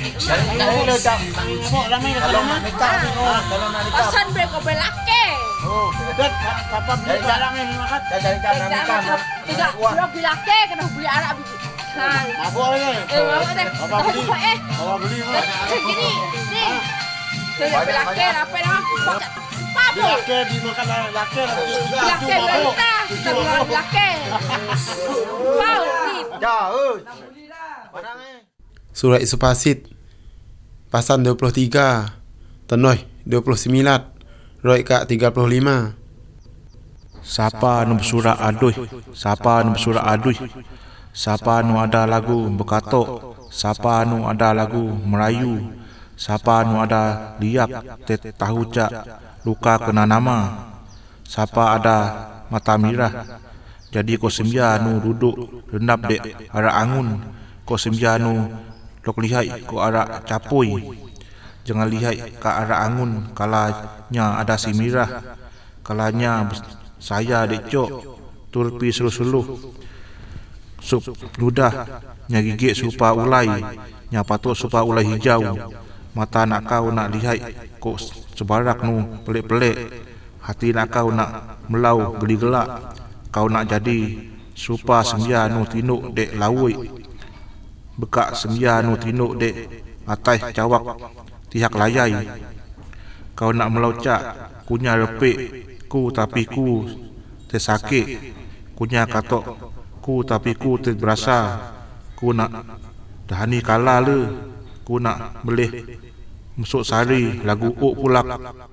Kalau cak, ramai kalau nak nikah ni, kalau nak nikah. Pesan mereka berlaki. Oh, dah kapan beli barang ni makan? Dah cari kan nikah. Tidak, sudah beli laki kena beli arak. Apa lagi? Bawa deh. Bawa beli. Bawa beli mah. Segini, ni. Sudah beli laki, apa nama? Papo. Laki dimakan laki. Laki berita, kita bilang laki. Wow, ni. Jauh. Barang ni. Surat Isu-Pasit Pasan 23 Tenoi 29 Roy Kak 35. Siapa nu bersurat aduh, siapa nu bersurat aduh, siapa nu ada lagu berkatok, siapa nu ada lagu merayu, siapa nu ada liap tahu cak luka kena nama, siapa ada mata mirah, jadi ko sembian nu duduk rendap dek arah angun, ko sembian nu lok lihai ko arah capui, jangan lihai ke arah angun kalanya ada si mirah, kalanya saya dek cok tulpi suluh-suluh sup ludah nya gigit supa ulai nya patut supa ulai hijau, mata nak kau nak lihai kok sebarak nu pelik-pelik, hati nak kau nak melau geli-gelak, kau nak jadi supa sembian nu tinuk dek lawui, bekak sembian nu tinuk dek atai cawak tihak layai, kau nak melaucak kunya repik ku tapi ku tersakit, kunya katok ku tapi ku terberasa, ku nak dahani kala le, ku nak belih mesuk sari lagu uk pulak.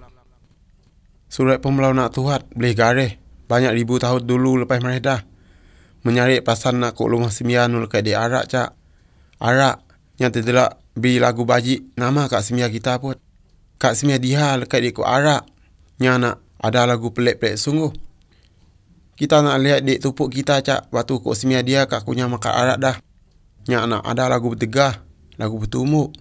Surat Pembelau nak tuhat boleh gareh banyak ribu tahun dulu lepas meredah menyari pasan nak kok rumah sembian lekat di arak cak. Arak yang tidak beri lagu baji nama kak semia kita pun. Kak semia dia lekat di kok arak nya nak ada lagu pelik-pelik sungguh. Kita nak lihat dek tupuk kita cak waktu kok semia dia kak kunya makan arak dah. Nya nak ada lagu bertegah, lagu bertumuk.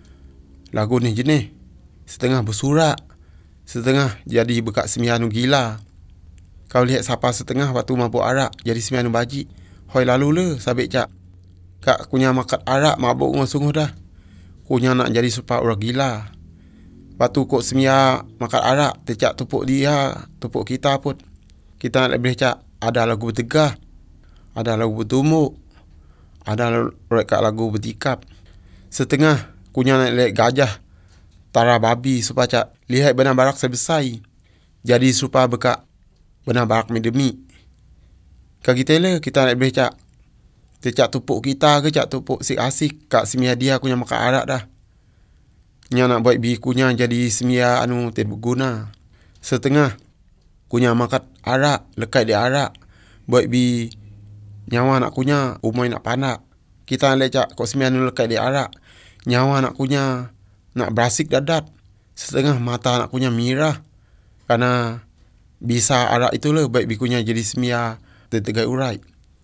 Lagu ni jenis setengah bersurak, setengah jadi bekak semianu gila. Kau lihat siapa setengah waktu mabuk arak jadi semianu baji. Hoi lalu le sabik cak. Kak kunya makan arak mabuk dengan sungguh dah. Kunya nak jadi supaya orang gila. Waktu kok semia makan arak tercak tupuk dia, tupuk kita pun. Kita nak boleh cak ada lagu bertegah, ada lagu bertumuk, ada lagu bertikap. Setengah kunya nak lihat gajah tara babi supaya cak lihat benar barak sebesar. Jadi supaya bekak benar barak medemi. Kak kita le kita nak boleh cak tercak tupuk kita ke cak tupuk sik asik kak semia dia kunya makan arak dah. Nya nak buat bikunya jadi semia anu tidak berguna. Setengah kunya makan arak lekat di arak buat bi nyawa nak kunya umai nak panak. Kita nak cak kok semia anu lekat di arak nyawa nak kunya nak berasik dadat. Setengah mata nak kunya mirah karena bisa arak itu le baik bikunya jadi semia tertegai urai.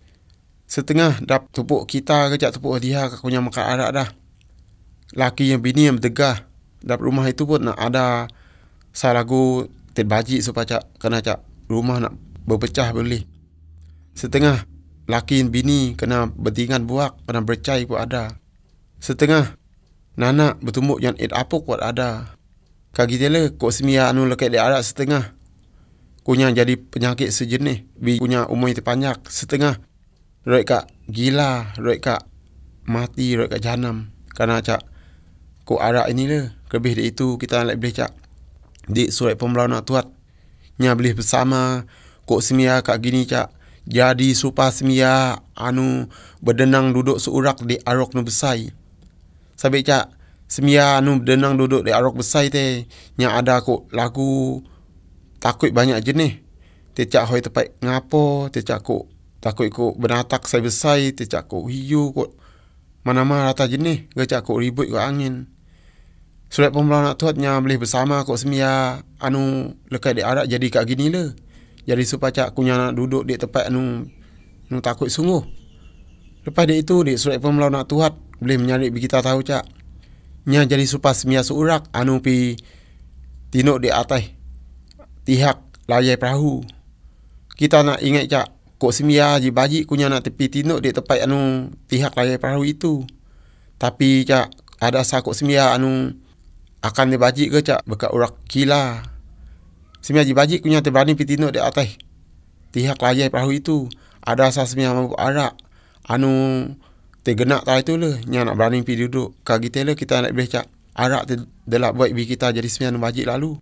Setengah dap tupuk kita ke cak tupuk dia ke kunya makan arak dah. Laki yang bini yang bertegah dap rumah itu pun nak ada salagu terbaji supaya cak kena cak rumah nak berpecah boleh. Setengah laki yang bini kena bertingan buak kena bercai pun ada. Setengah nanak bertumbuk yang apuk pun ada. Kaki tele kok semia anu lekat di arak setengah kunya jadi penyakit sejenis bi kunya umur terpanjang. Setengah roi kak gila, roi kak mati, roi kak janam karena cak kok arak ini le. Lebih dari itu kita nak boleh cak di surat Pembelau nak tuat nya boleh bersama kok semia kak gini cak jadi supa semia anu berdenang duduk seurak di arok nu besai. Sabik cak semia anu berdenang duduk di arok besai te nya ada kok lagu takut banyak jenis. Tecak hoi tepat ngapo, tecak kok takut kok benatak sai besai, tecak kok hiu kok mana-mana rata jenis, gacak kok ribut kok angin. Surat Pembelau nak tuatnya boleh bersama kok semia anu lekat di arak jadi kak gini le. Jadi supaya cak kunya nak duduk di tempat anu takut sungguh. Lepas dari itu di surat Pembelau nak tuat boleh menyari kita tahu cak nya jadi supaya semia seurak anu pi tinuk di atas tihak layar perahu. Kita nak ingat cak kok semia ji baji kunya nak tepi tinuk di tempat anu tihak layar perahu itu. Tapi cak ada sakok semia anu akan dia baji ke cak bekat urak kila. Semia ji baji kunya te berani pitino de atas. Tihak layai perahu itu. Ada asa semia mabuk arak anu te genak ta itu le nya nak berani pi duduk. Ka kita le kita nak boleh cak arak te delak buat bi kita jadi semia anu baji lalu.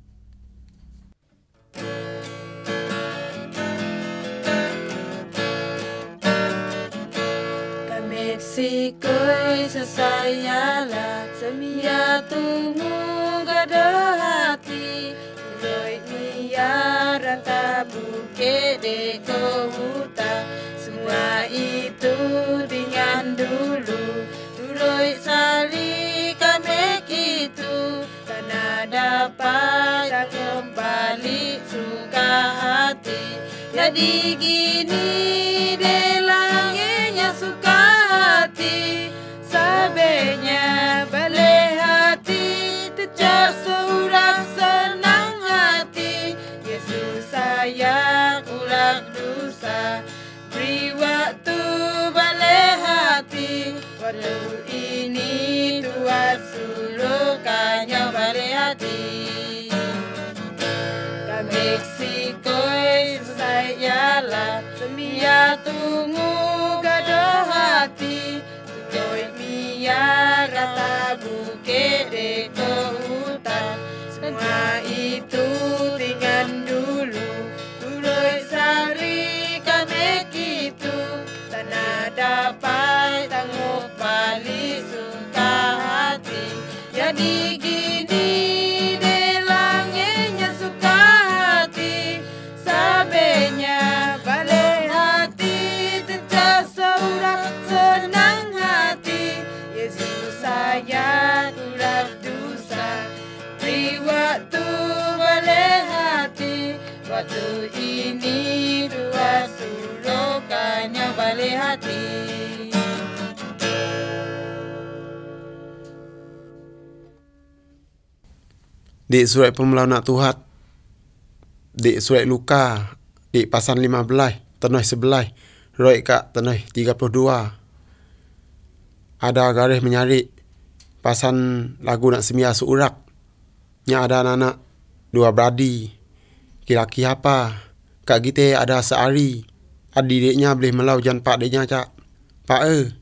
Mexico sesayala semia tumu gada hati Roi mia rata bukit deko hutan Semua itu dengan dulu Turoi sali kami gitu Tanah dapat dan kembali suka hati Jadi gini de langitnya suka hati Sabenya balik hati Tecak surak senang hati Yesus sayang ulang dosa Beri waktu balik hati Waktu ini Tuhan sulukannya balik hati Ka Mexico sayalah semia tunggu gado hati Tuoi mia rata bukit deko hutan Semua itu dengan dulu Turoi sari kami gitu Tanah dapat tangguh balik suka hati Jadi gini de langitnya suka hati Sabenya balik hati Tetap sorak senang hati Yesus sayang ulang dosa Beri waktu balik hati Waktu ini Tuhan sulukannya balik hati Di surat Pemelau nak Tuhan, di surat Luka, di pasal 15, tenoi 11, roi kat tenoi 32. Ada garis menyari pasal lagu nak semia seurak. Nya ada anak dua beradi. Laki apa? Kak kita ada sehari. Adik-adiknya boleh melau jan pak dia cak. Pak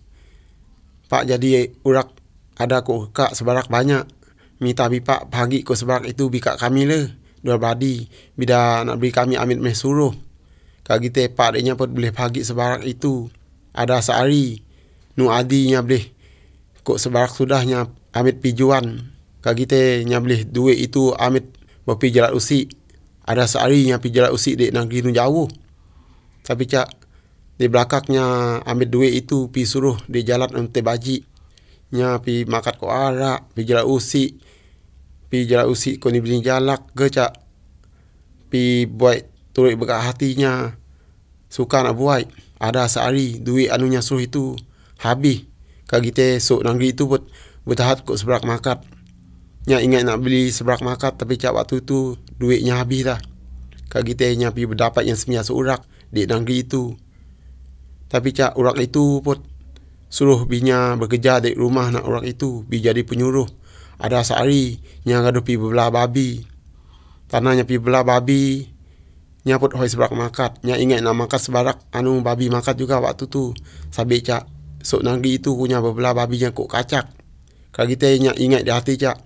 Pak jadi urak ada ko kak sebarak banyak. Minta bipak pagi ko sebarak itu bikak kami le. Dua beradi. Bida nak beri kami amit meh suruh. Kak kita pak adiknya pun boleh pagi sebarak itu. Ada sehari. Nu adinya boleh. Kok sebarak sudahnya amit pijuan. Kak kita nya boleh duit itu amit berpi jalan usik. Ada sehari nya pi jalan usik di negeri nu jauh. Tapi cak di belakangnya ambil duit itu pi suruh di jalan ente baji. Nya pi makat ko arak, pi jalan usik. Pi jalan usik ko ni beli jalak ke cak. Pi buat turut bekat hatinya. Suka nak buat. Ada sehari duit anunya suruh itu habis. Kak kita sok negeri itu pun bertahat ko seberak makat. Nya ingat nak beli seberak makat tapi cak waktu itu duitnya habis dah. Kak kita nya pi berdapat yang semia seurak di negeri itu. Tapi cak urak itu pun suruh binya bekerja di rumah nak urak itu bi jadi penyuruh. Ada sehari nya gaduh pi bebelah babi. Tanahnya pi bebelah babi. Nya pun hoi seberak makat. Nya ingat nak makat sebarak anu babi makat juga waktu tu. Sabik cak sok negeri itu punya bebelah babi yang kok kacak. Kak kita nya ingat di hati cak.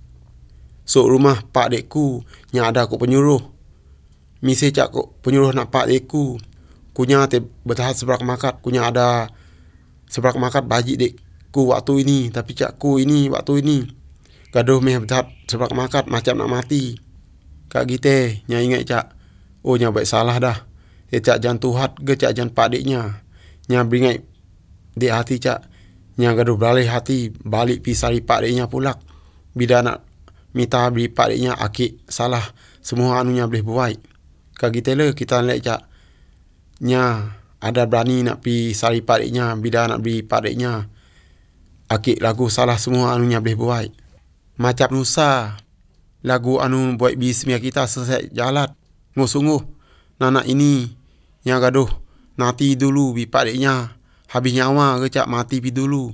Sok rumah pak dekku nya ada kok penyuruh. Misi cak kok penyuruh nak pak dekku. Kunya te bertahan seberak makat. Kunya ada seberak makat baji dekku waktu ini. Tapi cak ku ini waktu ini. Gaduh meh bertahan seberak makat macam nak mati. Kak kita nya ingat cak. Oh nya baik salah dah. Cak jangan tuhat ke cak jangan pak deknya. Nya beringat di hati cak. Nya gaduh beralih hati. Balik pisari pak deknya pulak. Bida nak minta beri pak deknya akik salah. Semua anunya boleh buat. Kak kita le kita lihat cak. Nya ada berani nak pi sari pak deknya. Bida nak beri pak deknya akik lagu salah semua anunya boleh buat. Macam nusa. Lagu anu buat bismia kita selesai jalan. Sungguh nanak ini yang gaduh nati dulu bi pak deknya habis nyawa ke cak mati pi dulu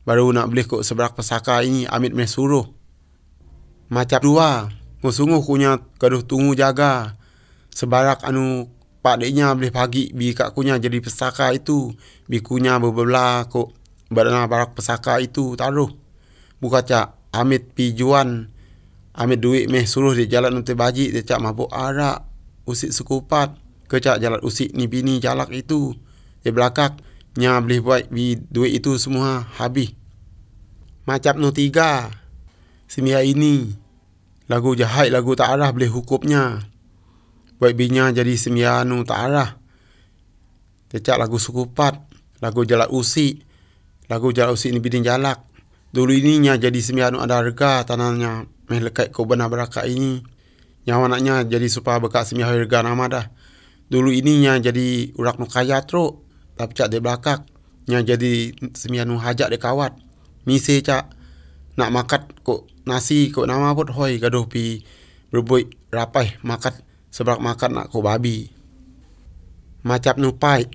baru nak boleh kok seberak pesaka ini amit meh suruh. Macam dua, sungguh kunya gaduh tunggu jaga sebarak anu pak deknya boleh pagi bi kak kunya jadi pesaka itu, bi kunya berbelah kok badana barak pesaka itu taruh. Buka cak amit pijuan, amit duit meh suruh di jalan untuk baji, dia cak mabuk arak, usik sekupat, ke cak jalan usik ni bini jalak itu, di belakang nya boleh buat bi duit itu semua habis. Macam no tiga, semia ini lagu jahat lagu tak arah boleh hukumnya. Buat binya jadi semia nu tak arah. Cecak lagu sukupat, lagu jalan usik, lagu jalan usik ni bini jalak. Dulu ini nya jadi semia nu ada harga tanahnya meh lekat ko benar berakat ini. Nyawa anaknya jadi supaya bekat semia harga nama dah. Dulu ini nya jadi urak nu kaya truk. Tapi cak di belakang nya jadi semia nu hajak de kawat. Misi cak nak makat kok nasi kok nama pun hoi gaduh pi berbuik rapai makat seberak makat nak kok babi. Macam nu pai.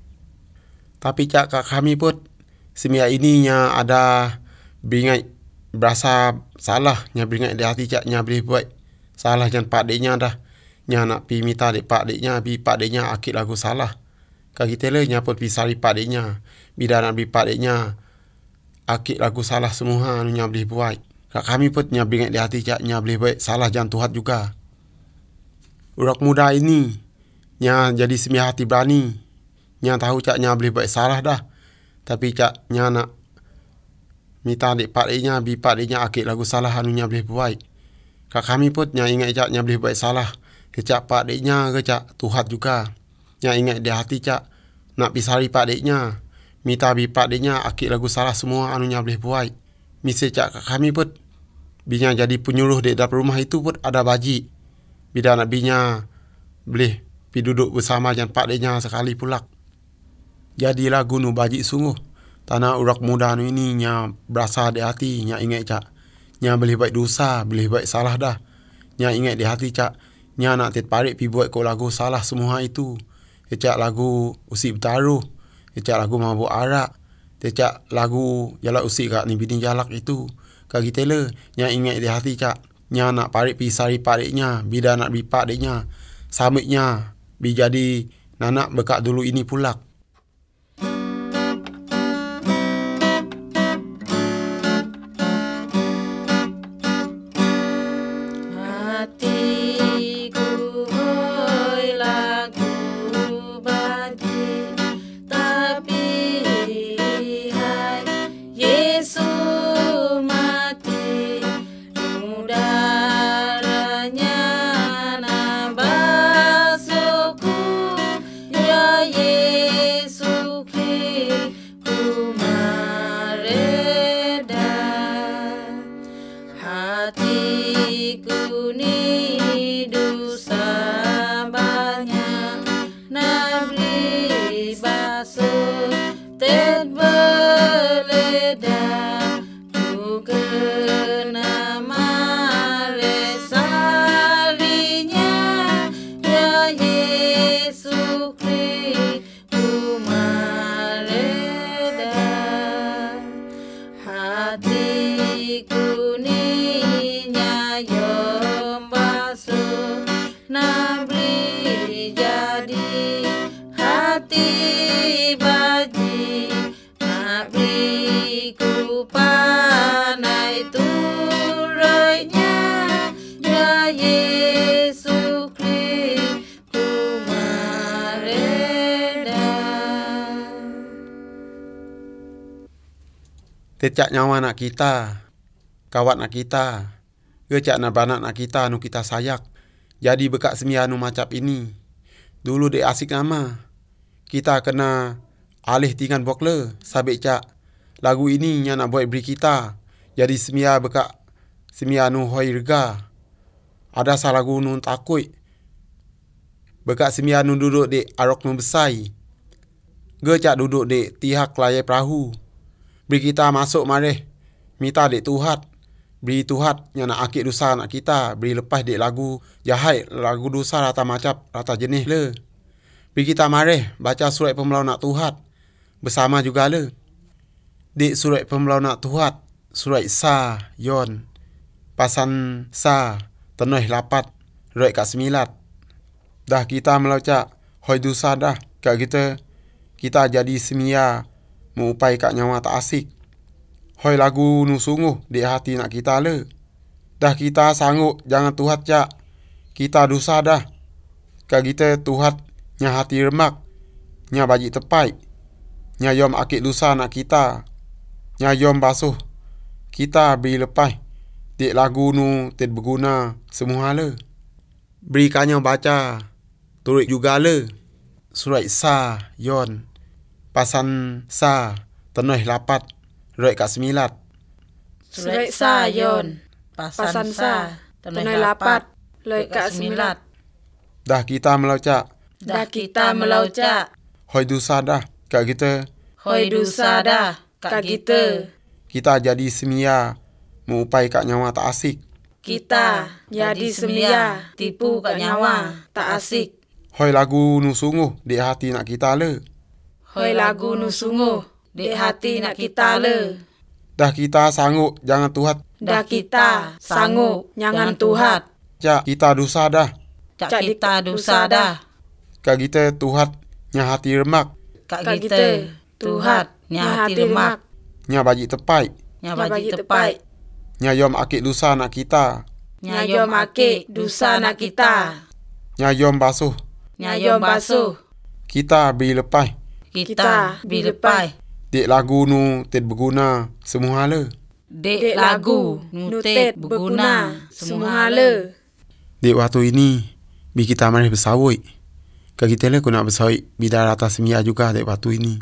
Tapi cak kak kami pun semia ini nya ada beringat berasa salah, nya beringat di hati cak nya boleh buat salah jangan pak deknya dah. Nya nak pi minta dek pak deknya, bi pak deknya akid lagu salah. Kak kita le nya pun pi sari pak deknya. Bila nak bi pak deknya akid lagu salah semua anu nya boleh buat. Kak kami pun nya beringat di hati cak nya boleh buat salah jangan Tuhan juga. Urak muda ini nya jadi semia hati berani. Nya tahu cak nya boleh buat salah dah. Tapi cak nya nak minta dek pak deknya, bi pak deknya akid lagu salah anu nya boleh buat. Kak kami pun nya ingat cak nya boleh buat salah. Kecak pak deknya ke cak Tuhan juga. Nya ingat di hati cak nak pisari pak deknya, minta bi pak deknya akid lagu salah semua anu nya boleh buat. Misi cak kami pun binya jadi penyuluh di dalam rumah itu pun ada baji. Bila nak binya boleh pi duduk bersama jangan pak deknya sekali pulak. Jadi lagu nu baji sungguh. Tanah urak muda nu ini nya berasa di hati, nya ingat cak nya boleh buat dosa, boleh buat salah dah. Nya ingat di hati cak nya nak terparik pi buat ko lagu salah semua itu. Cak lagu usik bertaruh, cak lagu mabuk arak, cak lagu jalak usik kak ni bini jalak itu. Kak kita le nya ingat di hati cak nya nak parik pi sari pak deknya, bila nak bi pak deknya samitnya bi jadi nanak bekak dulu ini pulak. Tecak nyawa nak kita, kawat nak kita, kecak nak banak nak kita anu kita sayak. Jadi bekak semia anu macam ini. Dulu dek asik nama. Kita kena alih tingan bokle sabik cak lagu ini nya nak buat beri kita. Jadi semia bekak semia anu hoi rega. Ada salah lagu nun takut. Bekak semia anu duduk dek arok nu besai. Gecak duduk dek tihak layar perahu. Beri kita masuk mareh. Minta dek Tuhan. Beri Tuhan yang nak akid dosa nak kita. Beri lepas dek lagu jahat. Lagu dosa rata macam rata jenis le. Beri kita mareh. Baca surat pembelau nak Tuhan. Bersama juga le. Di surat pembelau nak Tuhan, surat Sa Yon pasan Sa Tenoh lapat Rek kat 9. Dah kita melaucak hoi dosa dah kat kita jadi semia mengupai kat nyawa tak asik. Hoi lagu nu sungguh di hati nak kita le. Dah kita sanggup jangan Tuhan cak. Kita dosa dah. Kat kita Tuhan nya hati remak. Nya baji tepai. Nya yom akik dosa nak kita. Nya yom basuh. Kita beri lepas. Dik lagu nu tid berguna semua le. Beri kanyo baca. Turut juga le. Surat Sa Yon pasan Sa Tenoh lapat Rek kat 9. Surat Sa Yon pasan Sa Tenoh lapat Rek kat 9. Dah kita melaucak hoi dosa dah kat kita. Kita jadi semia mengupai kat nyawa tak asik. Kita jadi semia tipu kat nyawa tak asik. Hoi lagu nu sungguh di hati nak kita le. Dah kita sanggup jangan Tuhan. Cak kita dosa dah. Kat kita Tuhan nya hati remak. Nya baji tepai. Nya yom akik dosa nak kita. Nya yom basuh. Kita beri lepas. Dik lagu nu tid berguna semua le. Dik waktu ini bi kita mari bersawit. Kat kita le nak bersawit bidar atas semia juga dik waktu ini.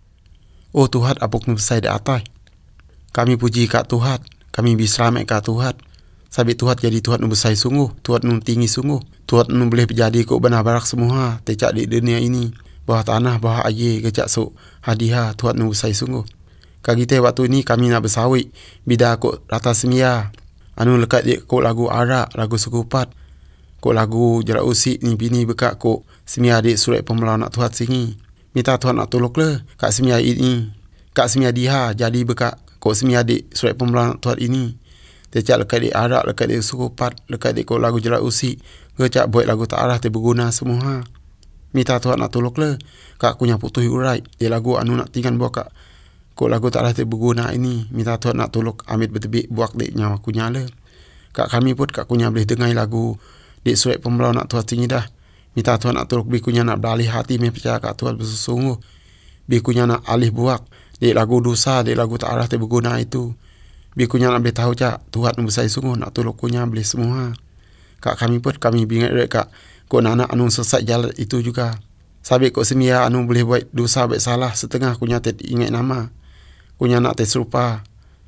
Oh Tuhan apok nu besar di atas. Kami puji kat Tuhan. Kami biselamat kat Tuhan. Sabit Tuhan jadi Tuhan nu besar sungguh. Tuhan nu tinggi sungguh. Tuhan nu boleh berjadi kok benar barak semua. Tecak di dunia ini. Bawah tanah, bawah air, kecak sok hadiah. Tuhan nu besar sungguh. Kat kita waktu ini kami nak bersawit. Bida kok rata semia. Anu lekat di kok lagu arak, lagu sekupat. Kok lagu jerak usik ni bini bekat kok semia di surat pembelau nak Tuhan singi. Minta Tuhan nak tolok le. Kat semia ini. Kat semia diha jadi bekat kok semia di surat pembelau nak Tuhan ini. Tecak lekat di arak, lekat di sekupat, lekat di kok lagu jerak usik. Kecak buat lagu tak arah berguna semua. Minta Tuhan nak tolok le. Kak kunya putuh urai. Di lagu anu nak tinggal buat kak. Kok lagu tak arah berguna ini. Minta Tuhan nak tolok amit betebik buat di nyawa kunya le. Kak kami pun kak kunya boleh dengar lagu di surat pembelau nak Tuhan tinggi dah. Minta Tuhan nak tolok bi kunya nak beralih hati percaya kat Tuhan bersungguh. Bi kunya nak alih buat di lagu dosa, di lagu tak arah berguna itu. Bi kunya nak boleh tahu cak Tuhan besar sungguh nak tolok kunya boleh semua. Kak kami pun kami bingat kak kok anak anu sesat jalan itu juga. Sabit kok semia anu boleh buat dosa buat salah setengah kunya tak ingat nama. Kunya nak terserupa.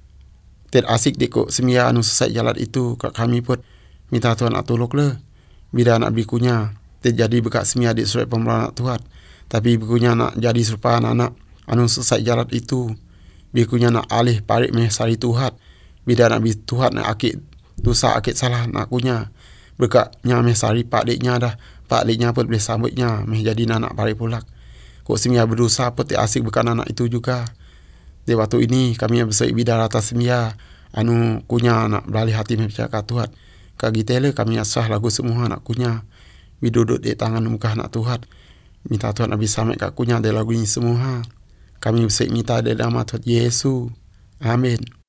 Tak asik di kok semia anu sesat jalan itu. Kak kami pun minta Tuhan nak tolok le. Bila nak beri kunya tak jadi bekat semia di surat pembelau nak Tuhan. Tapi kunya nak jadi serupa anak anu sesat jalan itu. Bila kunya nak alih parik sari Tuhan. Bila nak beri Tuhan nak akik dosa akik salah nak kunya. Berkatnya meh sari pak deknya dah. Pak deknya pun boleh sambutnya. Meh jadi anak parik pulak. Kok semia berdosa pun tak asik bukan anak itu juga. Di waktu ini kami yang bersaik bidar atas semia. Anu kunya nak beralih hati meh percaya Tuhan. Kak kita le kami asah lagu semua nak kunya. Biduduk di tangan muka nak Tuhan. Minta Tuhan habis sampai kat kunya di lagu ini semua. Kami bersaik minta di nama Tuhan Yesus. Amin.